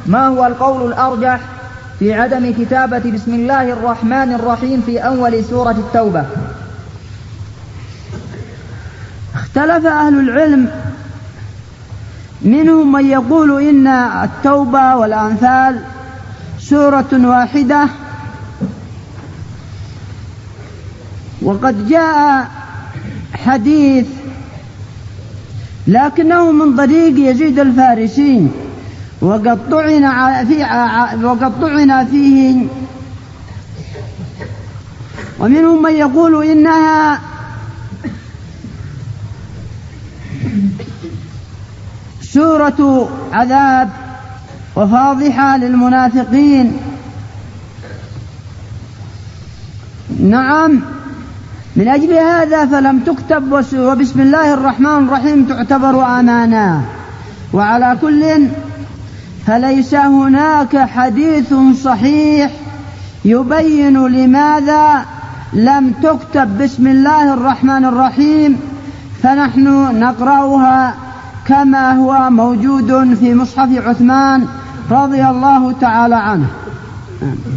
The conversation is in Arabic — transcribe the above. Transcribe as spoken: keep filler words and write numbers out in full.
ما هو القول الأرجح في عدم كتابة بسم الله الرحمن الرحيم في أول سورة التوبة؟ اختلف أهل العلم، منهم من يقول إن التوبة والأنفال سورة واحدة، وقد جاء حديث لكنه من طريق يزيد الفارسي وقد طعن فيه, وقد طعن فيه ومنهم من يقول إنها سورة عذاب وفاضحة للمنافقين. نعم، من أجل هذا فلم تكتب، وبسم الله الرحمن الرحيم تعتبر أمانة. وعلى كل فليس هناك حديث صحيح يبين لماذا لم تكتب بسم الله الرحمن الرحيم، فنحن نقرأها كما هو موجود في مصحف عثمان رضي الله تعالى عنه.